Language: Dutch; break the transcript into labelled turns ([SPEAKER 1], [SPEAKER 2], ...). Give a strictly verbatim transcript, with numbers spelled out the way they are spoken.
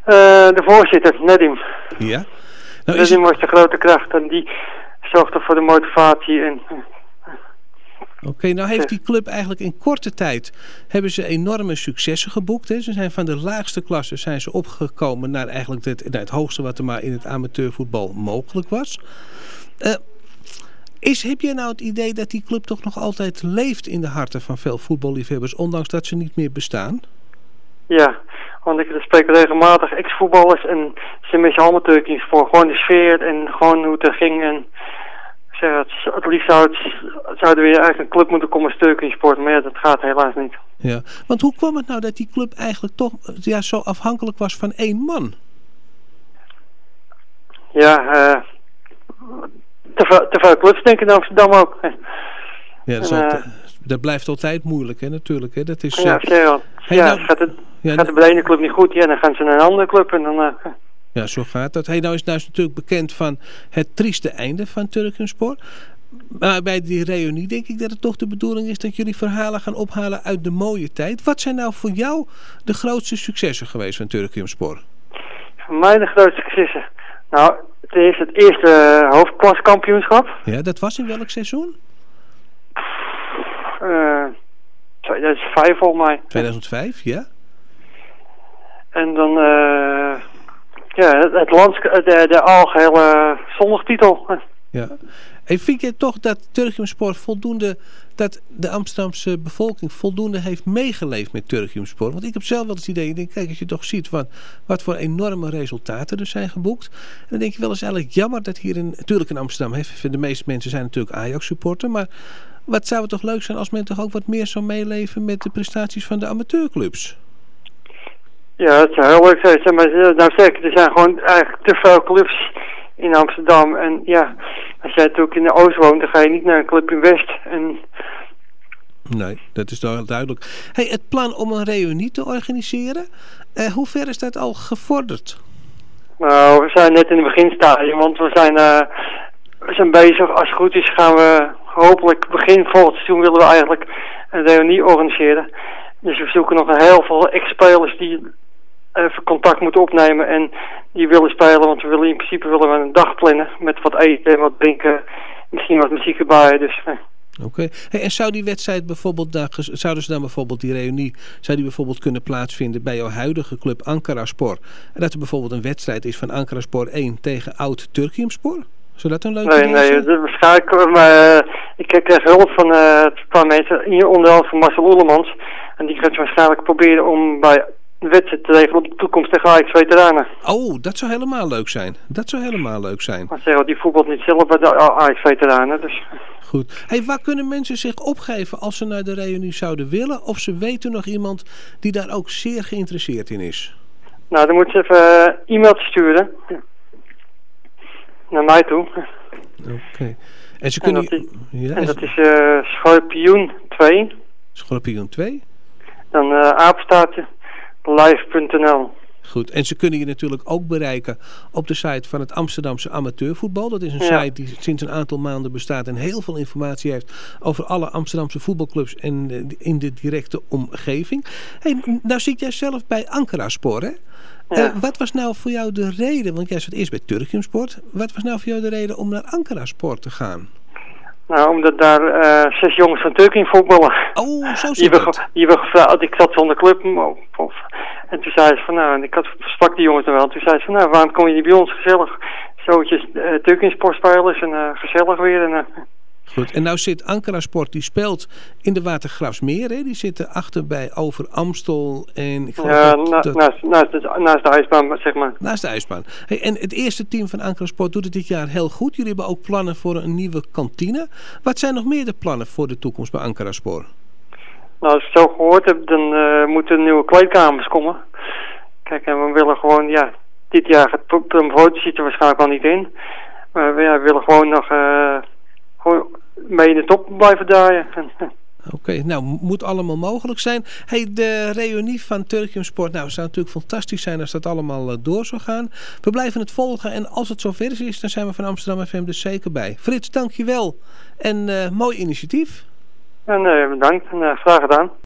[SPEAKER 1] Uh, de voorzitter, Nedim.
[SPEAKER 2] Ja? Nou,
[SPEAKER 1] Nedim het... was de grote kracht en die zorgde voor de motivatie. En, uh,
[SPEAKER 2] Oké, okay, nou heeft die club eigenlijk in korte tijd hebben ze enorme successen geboekt. Hè? Ze zijn van de laagste klasse zijn ze opgekomen naar eigenlijk het, naar het hoogste wat er maar in het amateurvoetbal mogelijk was. Uh, is, heb jij nou het idee dat die club toch nog altijd leeft in de harten van veel voetballiefhebbers, ondanks dat ze niet meer bestaan?
[SPEAKER 1] Ja, want ik spreek regelmatig ex-voetballers en ze missen amateurteams voor gewoon de sfeer en gewoon hoe het er ging. En zeg, het, het liefst zou het, zouden we eigenlijk een club moeten komen stuk in sport, maar ja, dat gaat helaas niet.
[SPEAKER 2] Ja, want hoe kwam het nou dat die club eigenlijk toch ja, zo afhankelijk was van één man?
[SPEAKER 1] Ja, uh, te, veel, te veel clubs denk ik in Amsterdam ook.
[SPEAKER 2] Ja, dat, is
[SPEAKER 1] en,
[SPEAKER 2] altijd,
[SPEAKER 1] uh,
[SPEAKER 2] dat blijft altijd moeilijk, hè, natuurlijk. Hè? Dat is,
[SPEAKER 1] ja,
[SPEAKER 2] uh,
[SPEAKER 1] ja,
[SPEAKER 2] hey,
[SPEAKER 1] ja
[SPEAKER 2] nou,
[SPEAKER 1] gaat, het,
[SPEAKER 2] ja,
[SPEAKER 1] gaat het bij de ene club niet goed, ja, dan gaan ze naar een andere club en dan... Uh,
[SPEAKER 2] Ja, zo gaat dat. Hey, nou is nou is natuurlijk bekend van het trieste einde van Turkenspor. Maar bij die reunie denk ik dat het toch de bedoeling is dat jullie verhalen gaan ophalen uit de mooie tijd. Wat zijn nou voor jou de grootste successen geweest van Turkenspor?
[SPEAKER 1] Voor mij de grootste successen? Nou, het is het eerste uh, hoofdklaskampioenschap.
[SPEAKER 2] Ja, dat was in welk seizoen?
[SPEAKER 1] Uh, tweeduizend vijf volgens mij.
[SPEAKER 2] tweeduizend vijf, ja.
[SPEAKER 1] En dan... Uh, Ja, het, het lands, de, de algehele zondagtitel.
[SPEAKER 2] Ja. En vind je toch dat Turkcumspor voldoende, dat de Amsterdamse bevolking voldoende heeft meegeleefd met Turkcumspor? Want ik heb zelf wel eens het idee, ik denk, kijk, als je toch ziet wat, wat voor enorme resultaten er zijn geboekt. En dan denk je wel eens eigenlijk jammer dat hier in, natuurlijk in Amsterdam, heeft, de meeste mensen zijn natuurlijk Ajax supporter, maar wat zou het toch leuk zijn als men toch ook wat meer zou meeleven met de prestaties van de amateurclubs?
[SPEAKER 1] Ja, het zou heel leuk zijn. Maar nou zeker, er zijn gewoon eigenlijk te veel clubs in Amsterdam. En ja, als jij natuurlijk in de Oost woont, dan ga je niet naar een club in West. En...
[SPEAKER 2] Nee, dat is wel duidelijk. Hey, het plan om een reunie te organiseren, uh, hoe ver is dat al gevorderd?
[SPEAKER 1] Nou, we zijn net in het beginstadium, want we zijn, uh, we zijn bezig. Als het goed is gaan we hopelijk begin volgend seizoen willen we eigenlijk een reunie organiseren. Dus we zoeken nog heel veel ex-spelers die even contact moeten opnemen en die willen spelen, want we willen in principe willen we een dag plannen met wat eten en wat drinken, misschien wat muziek erbij. Dus, eh.
[SPEAKER 2] Oké. Okay. Hey, en zou die wedstrijd bijvoorbeeld, daar, zouden ze dan bijvoorbeeld die reunie, zou die bijvoorbeeld kunnen plaatsvinden bij jouw huidige club Ankaraspor? En dat er bijvoorbeeld een wedstrijd is van Ankaraspor één tegen oud Turkcumspor? Zou dat een leuke
[SPEAKER 1] nee,
[SPEAKER 2] idee
[SPEAKER 1] nee,
[SPEAKER 2] zijn?
[SPEAKER 1] Nee, waarschijnlijk, maar uh, ik krijg hulp van uh, een paar mensen, hier onder andere van Marcel Oerlemans. En die gaat waarschijnlijk proberen om bij de wedstrijd te regelen op de toekomst tegen Ajax-veteranen.
[SPEAKER 2] Oh, dat zou helemaal leuk zijn. Dat zou helemaal leuk zijn.
[SPEAKER 1] Maar zeggen, die voetbalt niet zelf bij de Ajax-veteranen, dus...
[SPEAKER 2] Goed. Hey, waar kunnen mensen zich opgeven als ze naar de reunie zouden willen? Of ze weten nog iemand die daar ook zeer geïnteresseerd in is?
[SPEAKER 1] Nou, dan moet ze even uh, e-mail sturen. Naar mij toe.
[SPEAKER 2] Oké. Okay. En ze kunnen...
[SPEAKER 1] En dat is,
[SPEAKER 2] ja,
[SPEAKER 1] en dat is uh, Schorpioen twee.
[SPEAKER 2] Schorpioen twee?
[SPEAKER 1] Dan uh, apenstaartje live punt n l.
[SPEAKER 2] Goed, en ze kunnen je natuurlijk ook bereiken op de site van het Amsterdamse amateurvoetbal. Dat is een
[SPEAKER 1] ja.
[SPEAKER 2] site die sinds een aantal maanden bestaat en heel veel informatie heeft over alle Amsterdamse voetbalclubs en in de directe omgeving. Hey, nou zit jij zelf bij Ankaraspor, hè? Ja. Uh, wat was nou voor jou de reden, want jij zat eerst bij Turkcumspor, wat was nou voor jou de reden om naar Ankaraspor te gaan?
[SPEAKER 1] Nou, omdat daar uh, zes jongens van Turkije voetballen.
[SPEAKER 2] Oh, zo
[SPEAKER 1] die
[SPEAKER 2] zit
[SPEAKER 1] hebben,
[SPEAKER 2] het.
[SPEAKER 1] Die hebben gevraagd, ik zat zonder club. Of, en toen zei ze van, nou, en ik had, sprak die jongens dan wel. Toen zei ze van, nou, waarom kom je niet bij ons gezellig? Zootjes uh, Turkcumspor spelers en uh, gezellig weer. En, uh,
[SPEAKER 2] Goed, en nou zit Ankaraspor, die speelt in de Watergraafsmeer, hè? Die zitten achter bij Over Amstel en... Ik
[SPEAKER 1] ja,
[SPEAKER 2] dat,
[SPEAKER 1] na,
[SPEAKER 2] dat,
[SPEAKER 1] naast, naast, de, naast de ijsbaan, zeg maar.
[SPEAKER 2] Naast de ijsbaan. Hey, en het eerste team van Ankaraspor doet het dit jaar heel goed. Jullie hebben ook plannen voor een nieuwe kantine. Wat zijn nog meer de plannen voor de toekomst bij Ankaraspor?
[SPEAKER 1] Nou, als ik het zo gehoord heb, dan uh, moeten er nieuwe kleedkamers komen. Kijk, en we willen gewoon, ja, dit jaar gaat promotie zit er waarschijnlijk al niet in. Maar we, ja, we willen gewoon nog... Uh, gewoon mee in de top blijven draaien.
[SPEAKER 2] Oké, okay, nou, moet allemaal mogelijk zijn. Hey, de reunie van Turkcumspor, nou, het zou natuurlijk fantastisch zijn als dat allemaal uh, door zou gaan. We blijven het volgen en als het zover is, dan zijn we van Amsterdam F M dus zeker bij. Frits, dankjewel en uh, mooi initiatief.
[SPEAKER 1] En uh, bedankt en uh, graag gedaan.